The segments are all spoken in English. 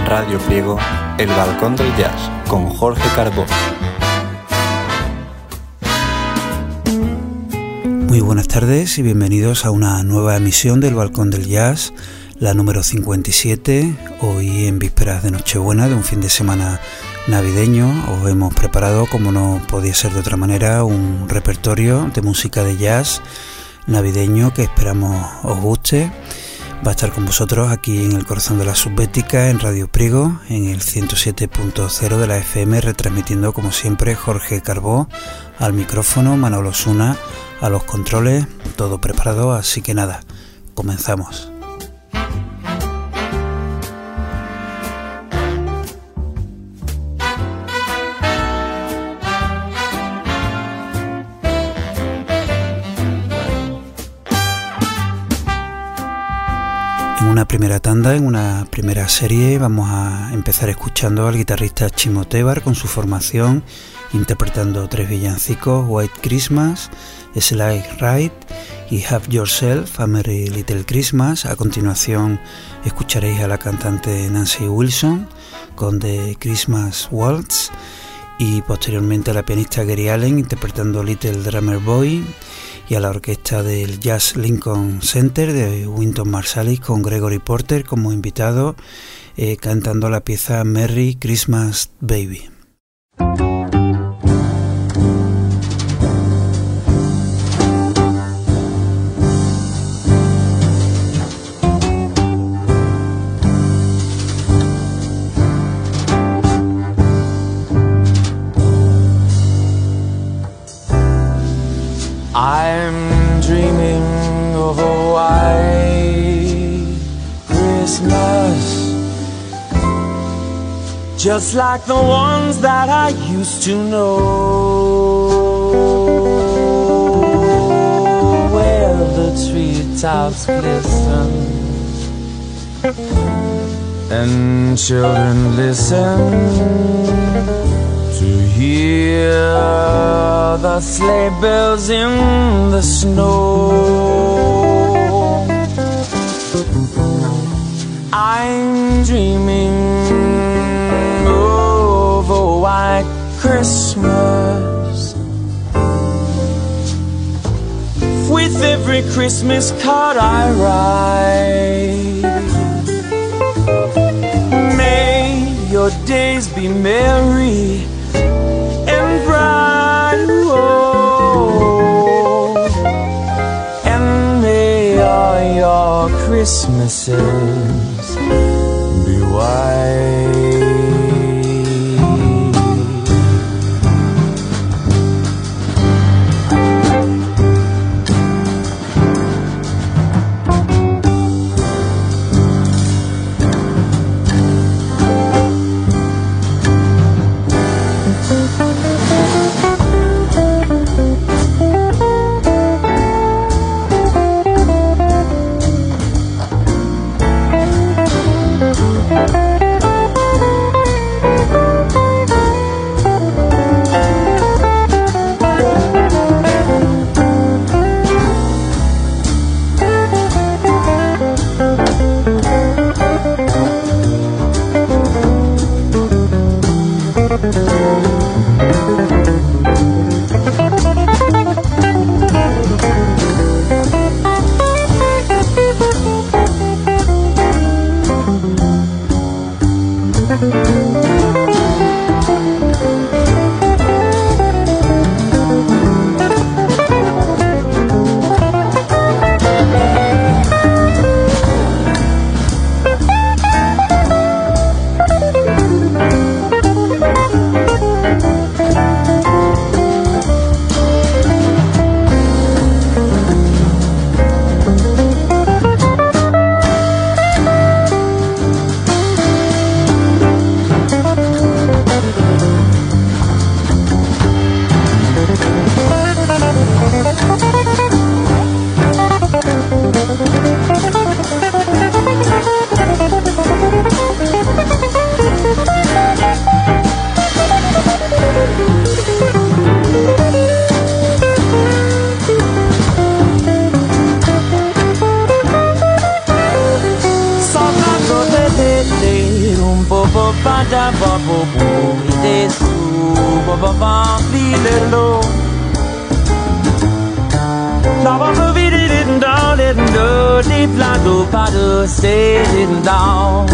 Radio Priego, El Balcón del Jazz, con Jorge Carbó. Muy buenas tardes y bienvenidos a una nueva emisión del Balcón del Jazz, la número 57, hoy en vísperas de Nochebuena, de un fin de semana navideño. Os hemos preparado, como no podía ser de otra manera, un repertorio de música de jazz navideño que esperamos os guste. Va a estar con vosotros aquí en el corazón de la subbética, en Radio Priego, en el 107.0 de la FM, retransmitiendo como siempre Jorge Carbó al micrófono, Manolo Osuna a los controles, todo preparado, así que nada, comenzamos. En una primera tanda, en una primera serie, vamos a empezar escuchando al guitarrista Chimo Tebar con su formación, interpretando tres villancicos: White Christmas, Sleigh Ride y Have Yourself a Merry Little Christmas. A continuación escucharéis a la cantante Nancy Wilson con The Christmas Waltz y posteriormente a la pianista Gary Allen interpretando Little Drummer Boy, y a la orquesta del Jazz Lincoln Center de Wynton Marsalis con Gregory Porter como invitado, cantando la pieza Merry Christmas Baby. I'm dreaming of a white Christmas, just like the ones that I used to know, where the treetops glisten and children listen to hear the sleigh bells in the snow. I'm dreaming of a white Christmas, with every Christmas card I write. May your days be merry and bright, oh, and may all your Christmases be white. da ba bo bo de su ba ba ba li le lo la ba ba vi did down it do deep la do pa do stay down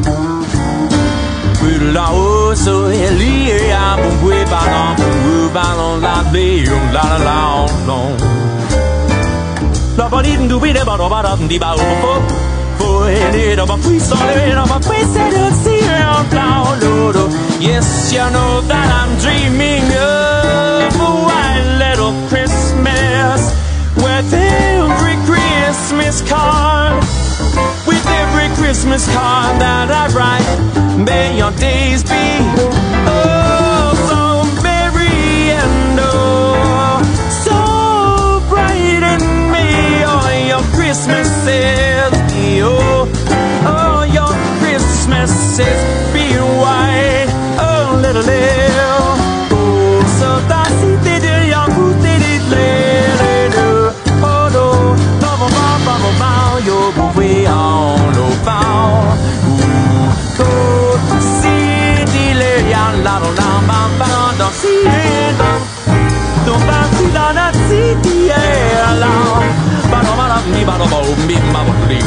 la o so eli ya bo we ba non la be la la long la ba di do be de ba do ba di ba o for it of a free solid of a face that see around down low. Yes, you know that I'm dreaming of a white little Christmas with every Christmas card. With every Christmas card that I write, may your days be oh so merry and oh so bright, and may all your Christmases be oh your Christmases be white, oh little oh so that's it they young who did it later oh no ba yo way on no bound go see the young la la ba ba don't see it don't ba la na see the la ba no ba mi ba no ba mi ma ba li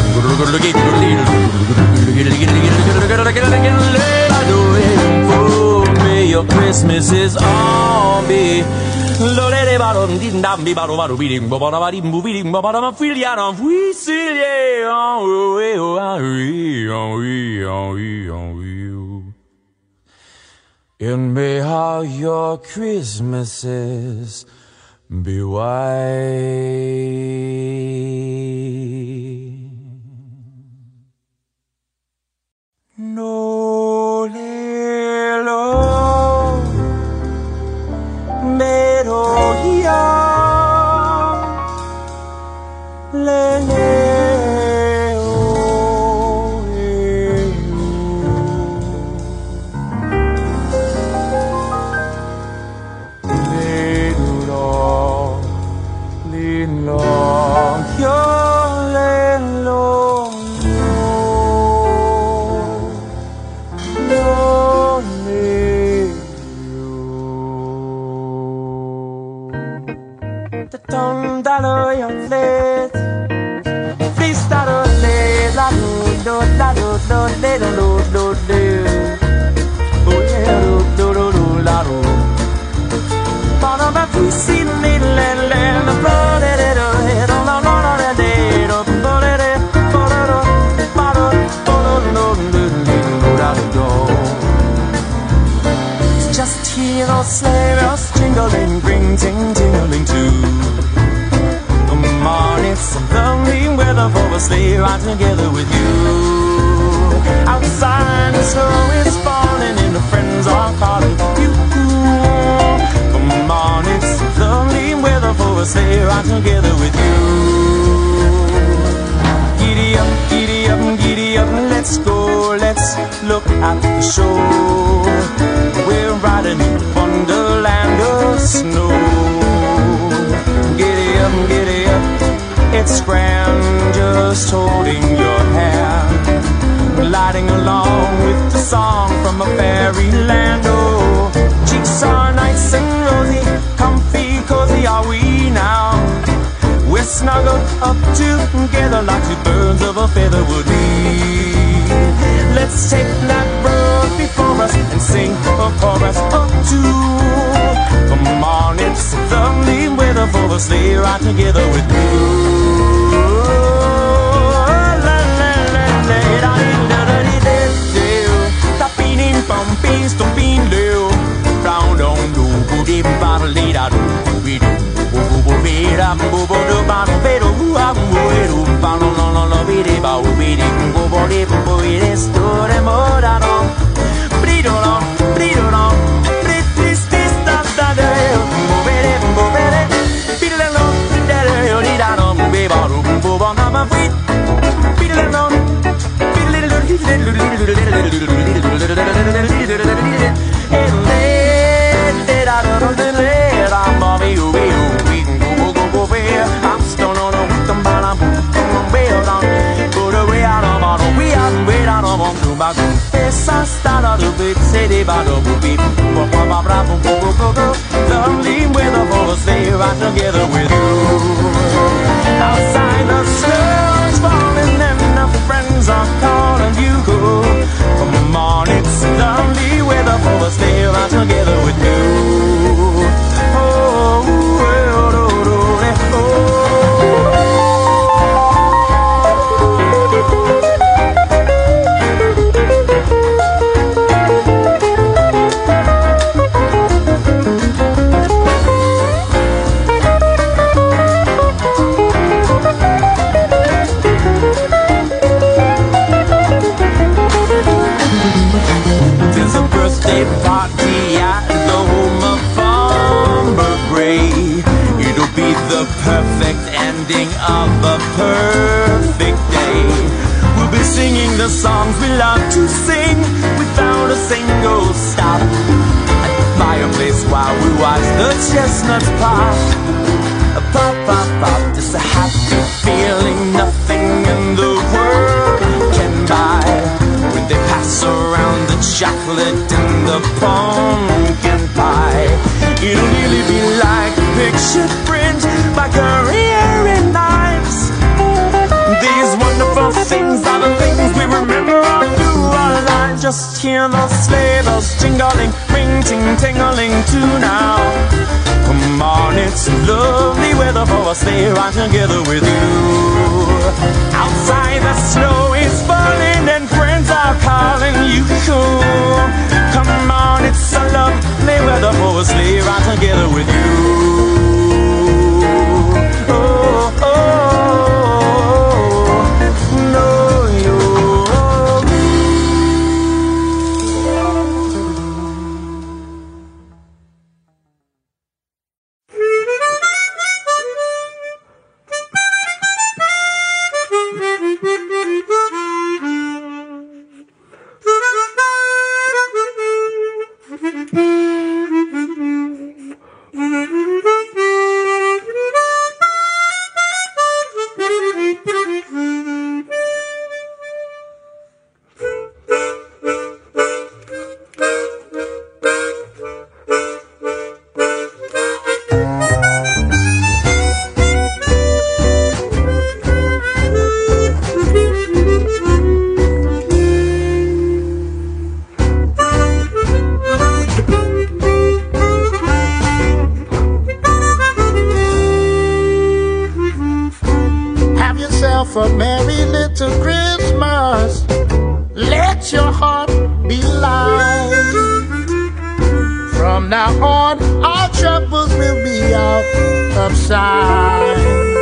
may your Christmases all be lo le ba do din dam bi ba do bi ding ba ba di bu bi ding ba ba ma feel ya no we see and may how your Christmases be white. No lelo mero ya lele just hear those sleigh bells jingling, ring, ting, tingling too. Come on, it's some lovely weather for a sleigh ride together with you. Outside the snow is falling and the friends are calling you. Come on, it's some lovely weather for a sleigh ride together with you. Giddy up, giddy up, giddy up, let's go, let's look at the show. We're riding in wonderland of snow. Giddy up, it's grand just holding your hand, gliding along with the song from a fairyland. Oh, cheeks are nice and rosy, comfy, cozy are we now. We're snuggled up together like two birds of a feather would be. Let's take that road before us and sing a chorus or two. Come on, it's lovely weather for a sleigh ride together with you. on to my goon. Esa stara do big city bottle beep. Lonely with a full stay right together with you. Outside the snow's falling and the friends are calling you. Come on, it's lonely with a full stay right together with you. Oh, oh, oh, oh, oh. Party at the home of Farmer Gray. It'll be the perfect ending of a perfect day. We'll be singing the songs we love to sing without a single stop. At the fireplace while we watch the chestnuts pop. Pop, pop, pop, just a happy feeling nothing in the world can buy. When they pass around the chocolate and the pumpkin pie, it'll really be like a picture print by Korean knives. These wonderful things are the things we remember all through our lives. Just hear those sleigh bells jingling, ring, ting, tingling too now. Come on, it's lovely weather for us, stay right together with you. Outside the snow is falling and friends are calling you home. Come on, it's so lovely weather for us, stay right together with you. Oh, oh, oh, no. A merry little Christmas. Let your heart be light. From now on, our troubles will be out of sight.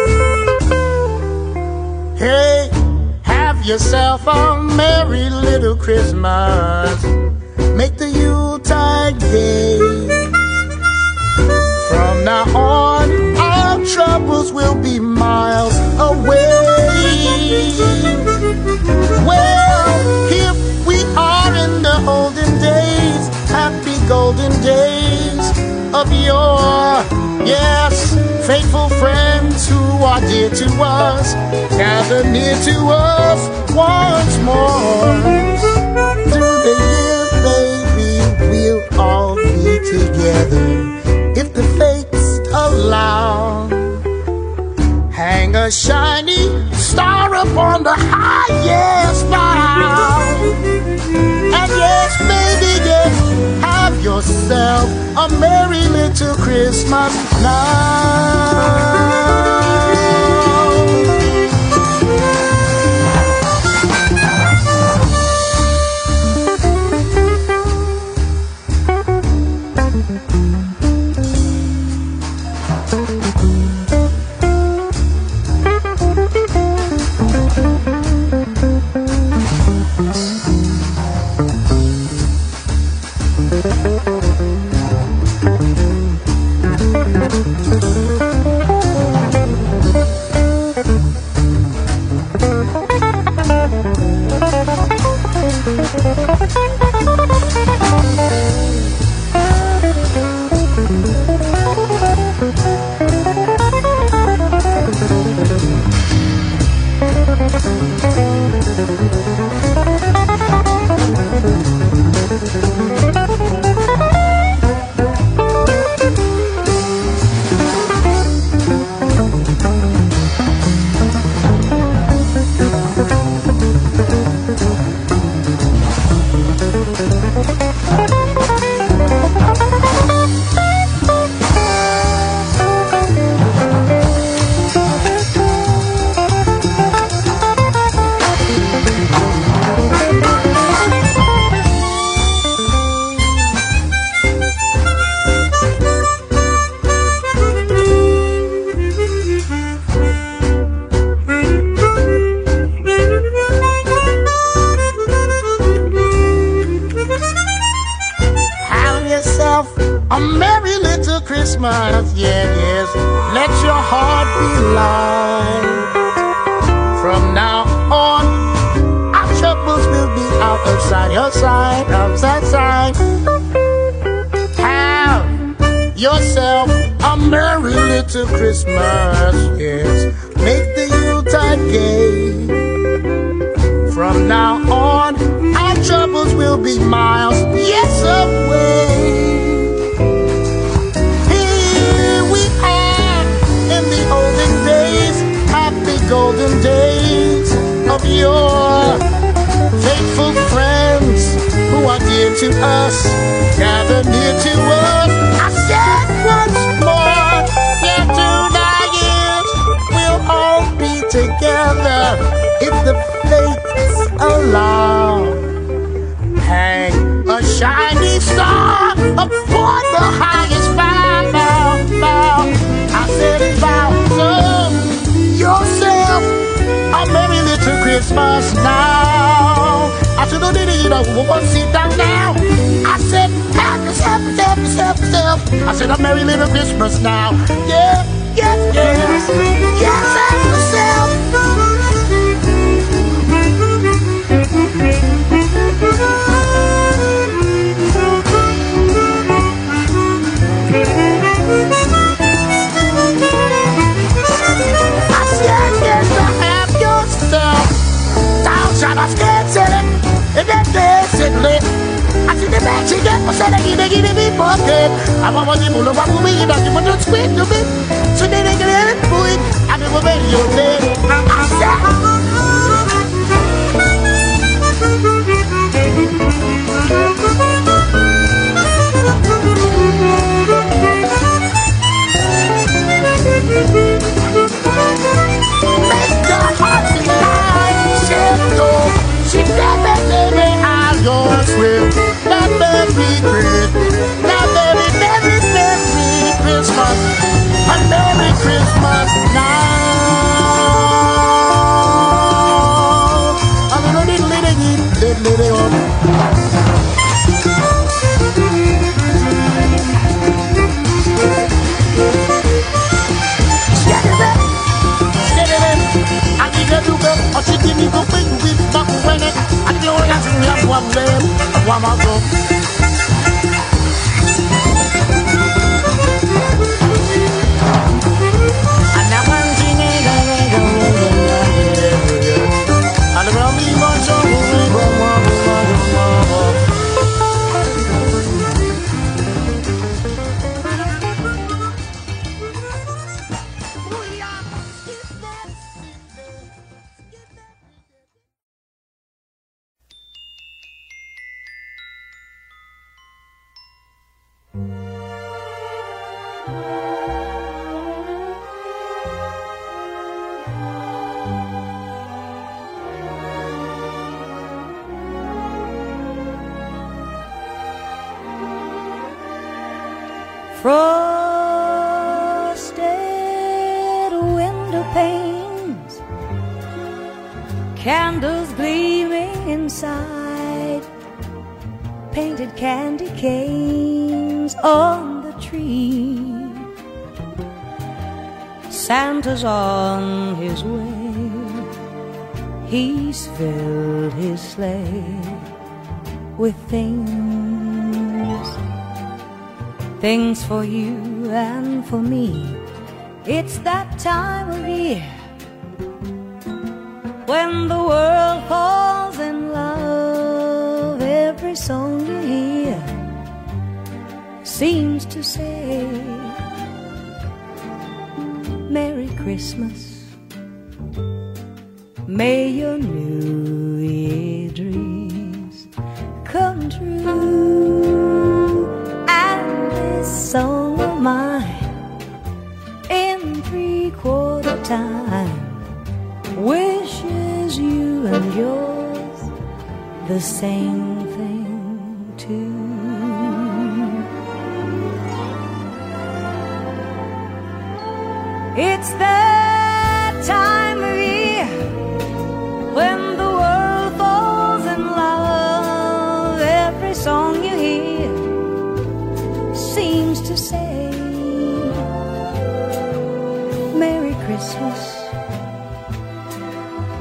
Hey, have yourself a merry little Christmas. Make the Yuletide gay. From now on, our troubles will be miles away. Well, here we are in the olden days, happy golden days of yore. Yes, faithful friends who are dear to us, gather near to us once more. Through the years, baby, we'll all be together if the fates allow. Hang a shiny star upon the highest bough. And yes, baby, yes, have yourself a merry little Christmas now. Christmas, yeah, yes. Let your heart be loud. From now on, our troubles will be out of sight, your side, outside side. Have yourself a merry little Christmas, yes. Make the Yuletide gay. From now on, our troubles will be miles, yes, away. Here we are in the olden days, happy golden days of your faithful friends who are dear to us, gather near to us. I said once more, yeah, through the years, we'll all be together if the fates allow. Hang a shining star upon the highest bough. I said it bow. So yourself a merry little Christmas now. I said, no, you know, we'll sit down now. I said, have yourself. I said, a merry little Christmas now. Yeah, yes, yes, yes, have yourself. Shall I stand selling? And then there's it lit. I see the man, she get for selling, give me pocket. I want to move over to me, you know, you want to squint to me. So then they get it, boy. I never made your day. I said, make the heart be light, gentle. She never gave me all yours with that merry Christmas. Now merry Christmas. A merry Christmas now. A little on. Frosted window panes, candles gleaming inside, painted candy canes on the tree. Santa's on his way, he's filled his sleigh with things for you and for me. It's that time of year when the world falls in love. Every song you hear seems to say Merry Christmas. May your New Year dreams come true. And this song of mine in 3/4 time wishes you and yours the same thing too. It's that time of year when the world falls in love. Every song you hear seems to say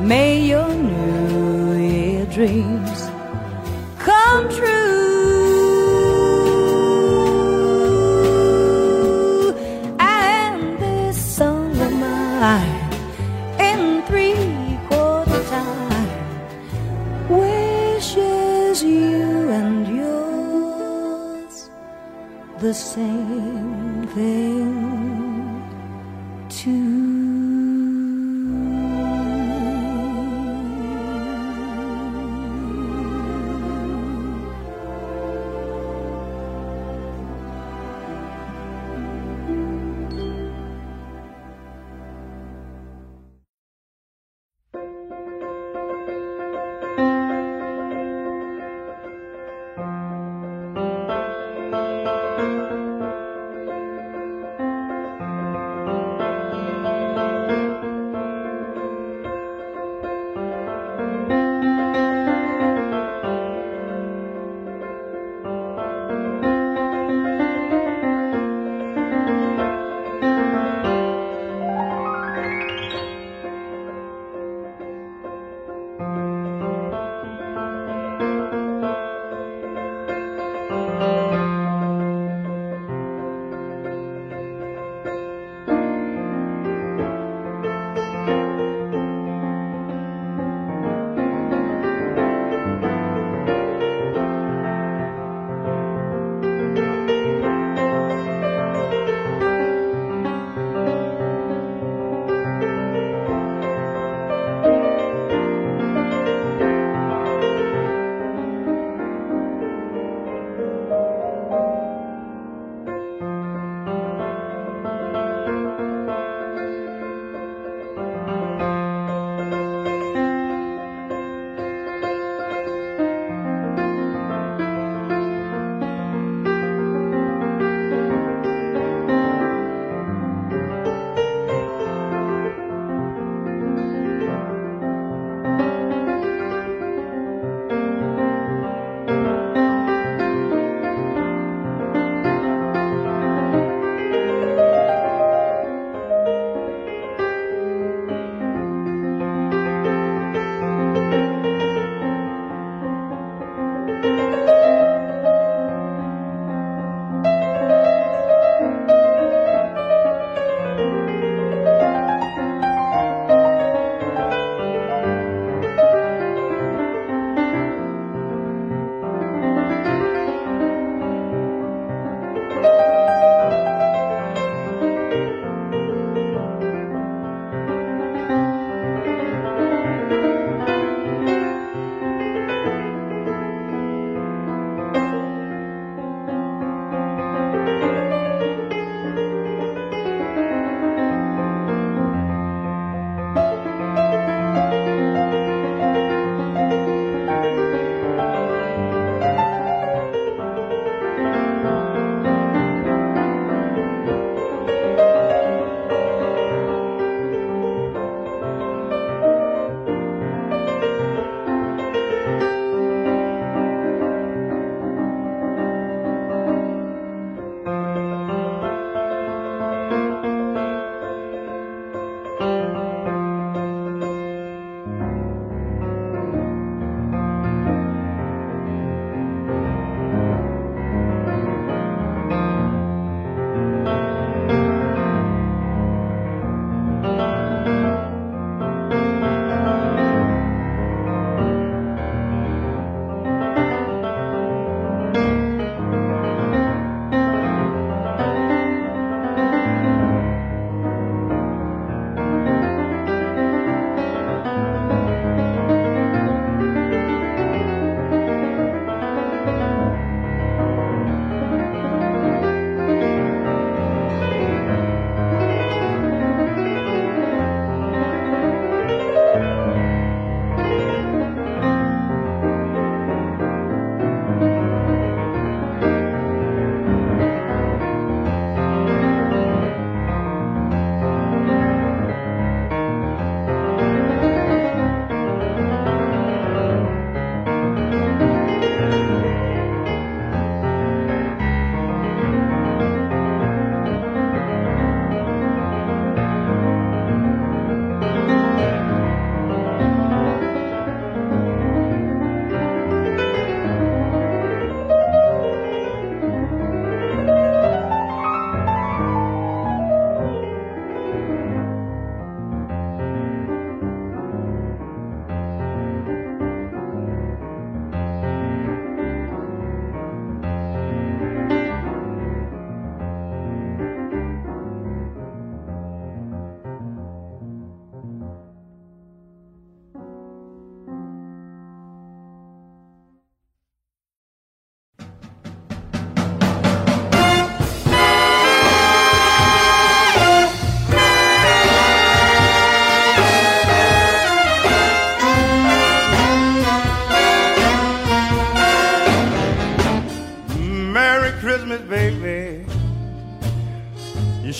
May your New Year dreams come true. And this song of mine in 3/4 time wishes you and yours the same thing too.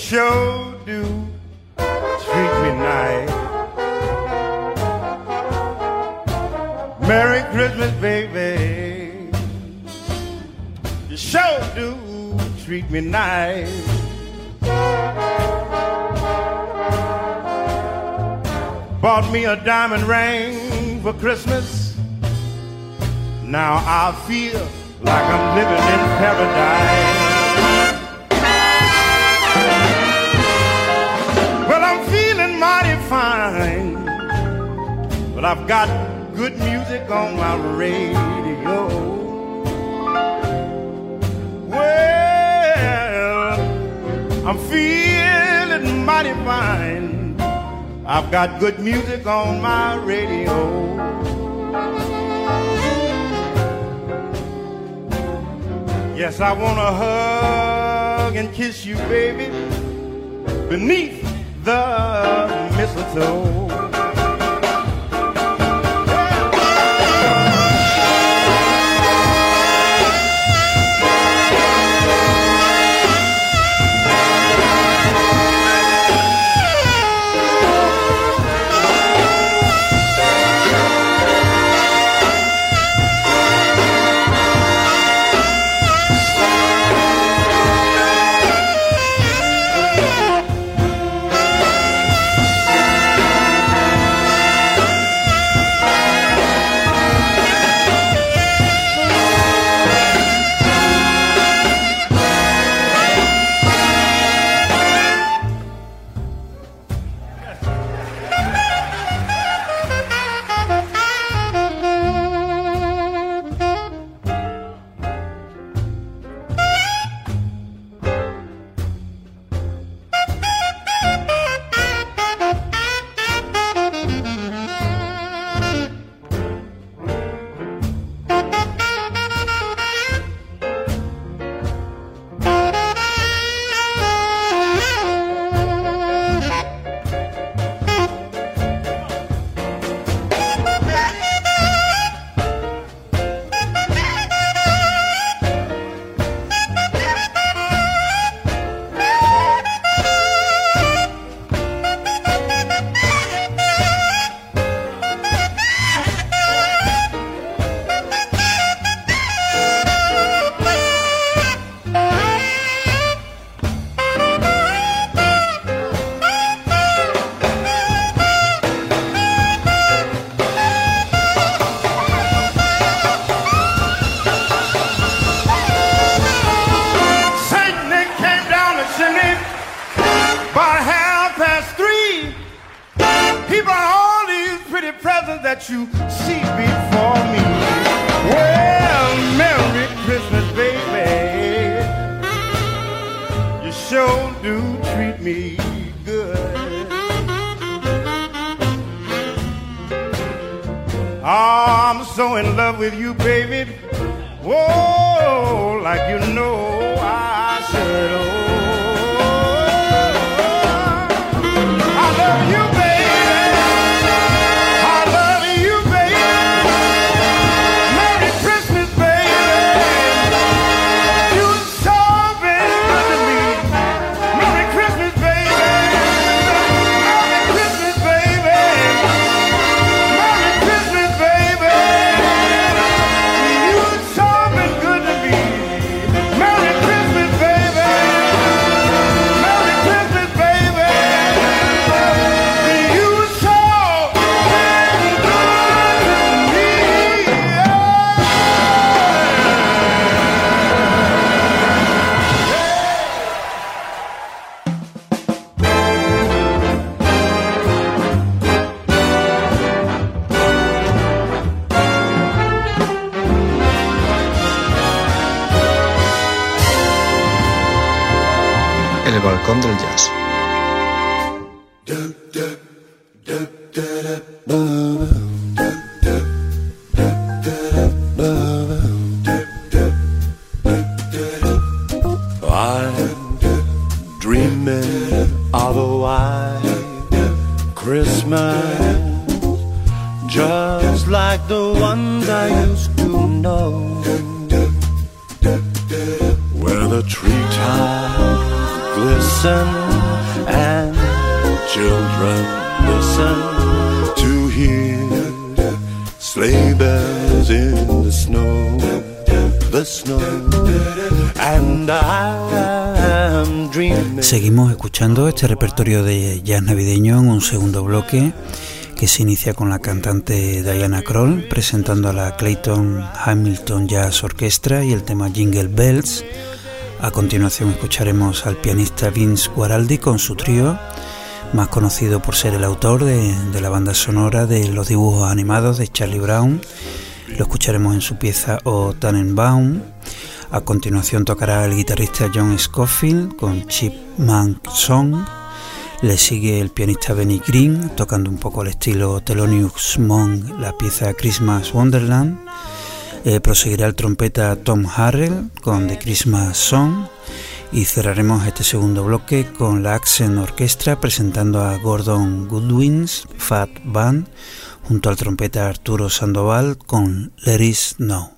sure do treat me nice. Merry Christmas, baby. You sure do treat me nice. Bought me a diamond ring for Christmas. Now I feel like I'm living in paradise. Well, I'm feeling mighty fine, but I've got good music on my radio. Well, I'm feeling mighty fine. I've got good music on my radio. Yes, I want to hug and kiss you, baby, beneath the mistletoe. That you see before me. Well, Merry Christmas, baby. You sure do treat me good. Oh, I'm so in love with you, baby. Whoa, like you know I should. Oh, I love you, baby. El balcón del jazz. I'm dreaming of a white Christmas, just like the ones I used to know, where the treetops glisten and children listen to hear sleigh bells in the snow, and I'm dreaming. Seguimos escuchando este repertorio de jazz navideño en un segundo bloque que se inicia con la cantante Diana Krall presentando a la Clayton Hamilton Jazz Orchestra y el tema Jingle Bells. A continuación escucharemos al pianista Vince Guaraldi con su trío, más conocido por ser el autor de la banda sonora de los dibujos animados de Charlie Brown. Lo escucharemos en su pieza O Tannenbaum. A continuación tocará el guitarrista John Scofield con Chipmunk Song. Le sigue el pianista Benny Green tocando un poco al estilo Thelonious Monk la pieza Christmas Wonderland. Proseguirá el trompeta Tom Harrell con The Christmas Song. Y cerraremos este segundo bloque con la Accent Orchestra presentando a Gordon Goodwin's Fat Band junto al trompeta Arturo Sandoval con Let It Snow.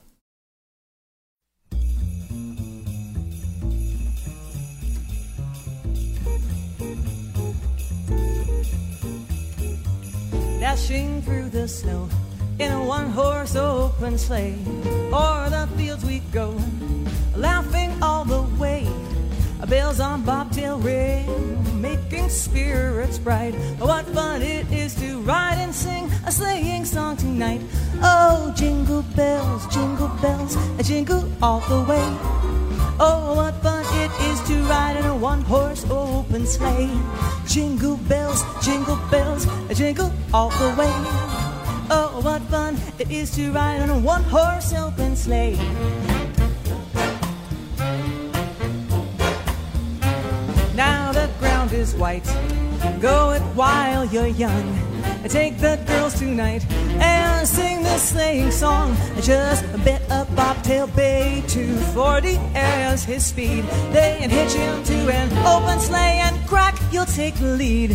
Dashing through the snow in a one-horse open sleigh, o'er the fields we go, laughing all the way. Bells on bobtail ring, making spirits bright. What fun it is to ride and sing a sleighing song tonight. Oh, jingle bells, jingle all the way. Oh, what fun it is to ride in a one-horse open sleigh. Jingle bells, jingle all the way. Oh, what fun it is to ride on a one-horse open sleigh. Now the ground is white, go it while you're young. Take the girls tonight and sing the sleighing song. Just bet a bobtail bay, 240 as his speed. They hitch him to an open sleigh and crack, you'll take the lead.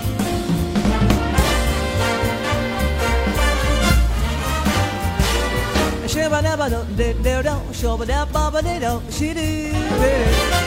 Shabba-dabba-do-do-do-do, shabba-dabba-ba-do-do, she-do-do-do.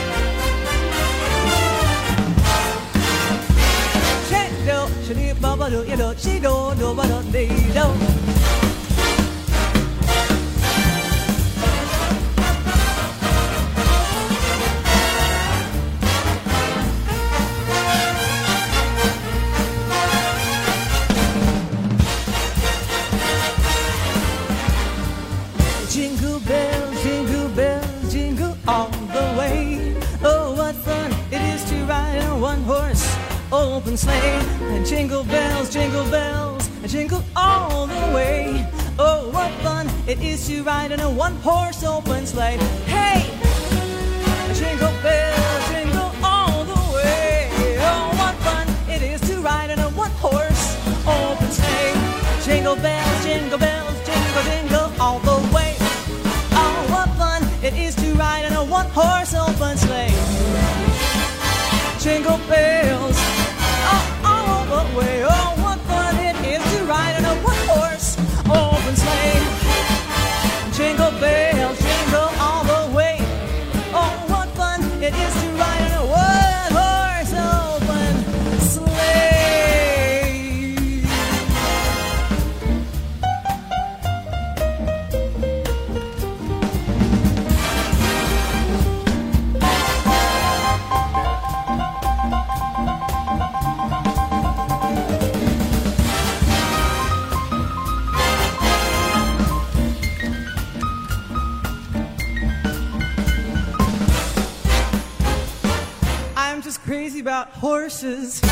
Jingle bells, jingle bells, jingle all the way. Oh, what fun it is to ride in a one-horse open sleigh. And jingle bells, jingle all the way. Oh, what fun it is to ride in a one-horse open sleigh. Hey! Jingle bells, jingle all the way. Oh, what fun it is to ride in a one-horse open sleigh. Jingle bells, jingle all the way. Oh, what fun it is to ride in a one-horse open sleigh. Jingle bells, all the way. Oh, what fun it is to ride in a one-horse open sleigh. Jingle bells, jingle all the way. Oh, what fun it is to ride in a one-horse open sleigh. Crazy about horses.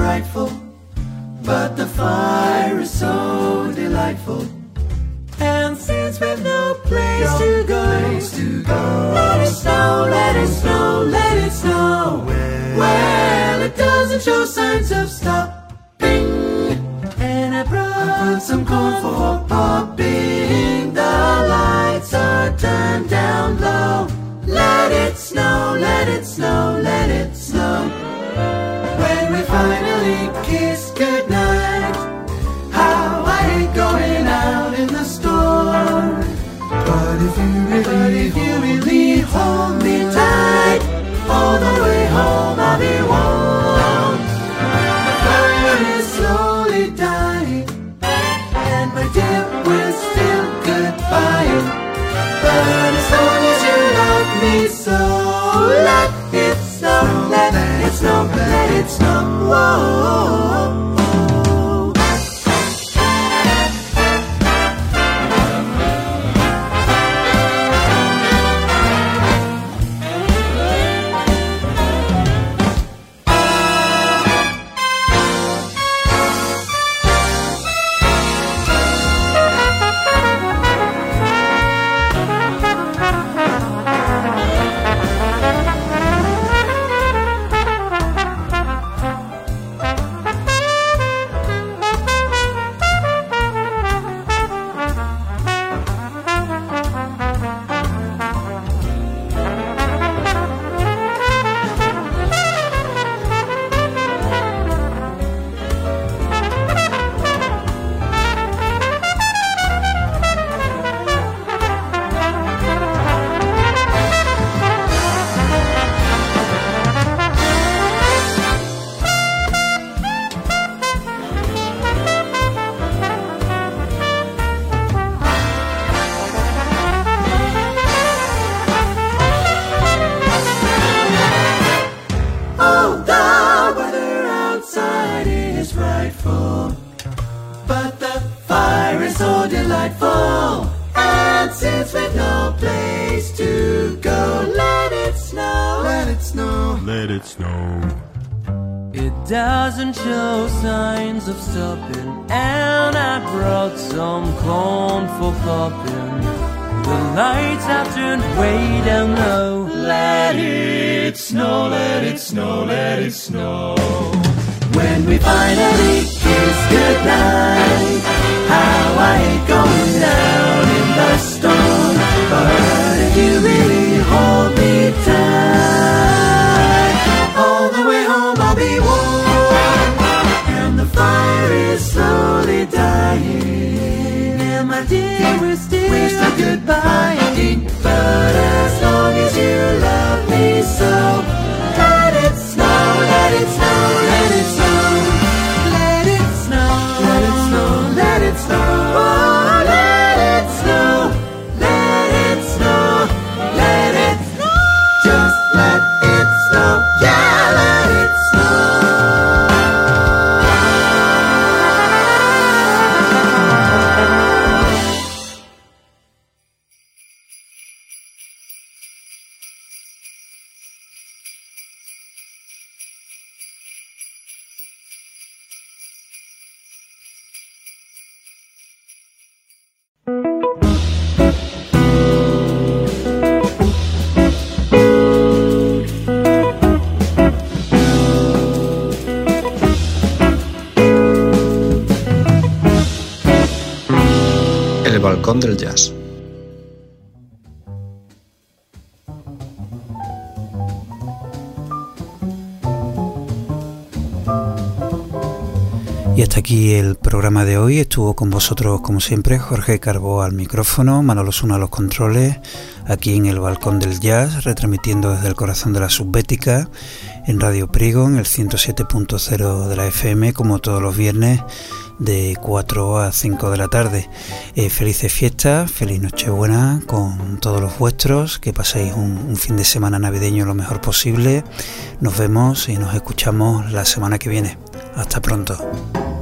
frightful, but the fire is so delightful. And since we've no place to go, let it snow, let it snow, let it snow. Well, it doesn't show signs of stopping. And I brought some corn for popping. The lights are turned down low. Let it snow, let it snow, let it snow. When we finally kiss goodnight, how I hate going out in the storm. But if you really hold me tight, all the way home I'll be warm. The fire is slowly dying, and my dear, we're still goodbye. But as long as you love me so, let it snow, let it snow, let it snow. Whoa. Doesn't show signs of stopping, and I brought some corn for popping. The lights have turned way down low. Let it snow, let it snow, let it snow. When we finally kiss goodnight, how I hate going down in the storm. But if you really hold me tight, all the way home I'll be warm. The fire is slowly dying, and my dear, we're still goodbye. But as long as you love me so, let it snow, let it snow, let it snow. Let it snow, let it snow, let it snow. Oh, let it snow, let it snow, let it snow. Just let it snow, yeah, let it snow. El balcón del jazz. Y hasta aquí el programa de hoy. Estuvo con vosotros, como siempre, Jorge Carbó al micrófono, Manolo Osuna a los controles, aquí en el Balcón del Jazz, retransmitiendo desde el corazón de la Subbética, en Radio Prigo, en el 107.0 de la FM, como todos los viernes, de 4 a 5 de la tarde. Felices fiestas, feliz Nochebuena con todos los vuestros, que paséis un fin de semana navideño lo mejor posible. Nos vemos y nos escuchamos la semana que viene. Hasta pronto.